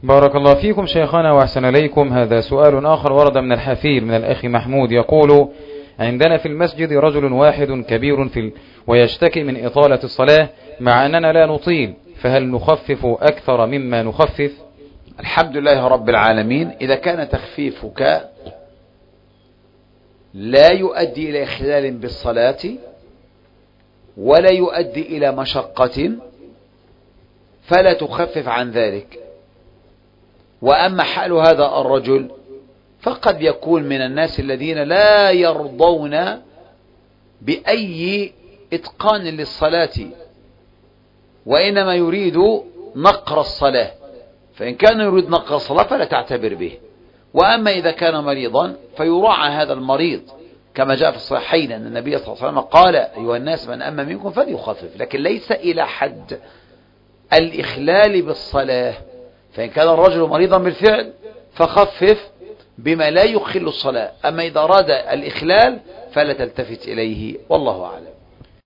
بارك الله فيكم شيخنا وأحسن إليكم. هذا سؤال آخر ورد من الحفير من الأخ محمود، يقول: عندنا في المسجد رجل واحد كبير ويشتكي من إطالة الصلاة مع أننا لا نطيل، فهل نخفف أكثر مما نخفف؟ الحمد لله رب العالمين. إذا كان تخفيفك لا يؤدي إلى إخلال بالصلاة ولا يؤدي إلى مشقة فلا تخفف عن ذلك. وأما حال هذا الرجل فقد يكون من الناس الذين لا يرضون بأي إتقان للصلاة، وإنما يريد نقر الصلاة، فإن كان يريد نقر الصلاة فلا تعتبر به. وأما إذا كان مريضا فيراعى هذا المريض، كما جاء في الصحيحين أن النبي صلى الله عليه وسلم قال: أيها الناس من أما منكم فليخفف، لكن ليس إلى حد الإخلال بالصلاة. فإن كان الرجل مريضا بالفعل فخفف بما لا يخل الصلاة، أما إذا أراد الإخلال فلا تلتفت إليه، والله أعلم.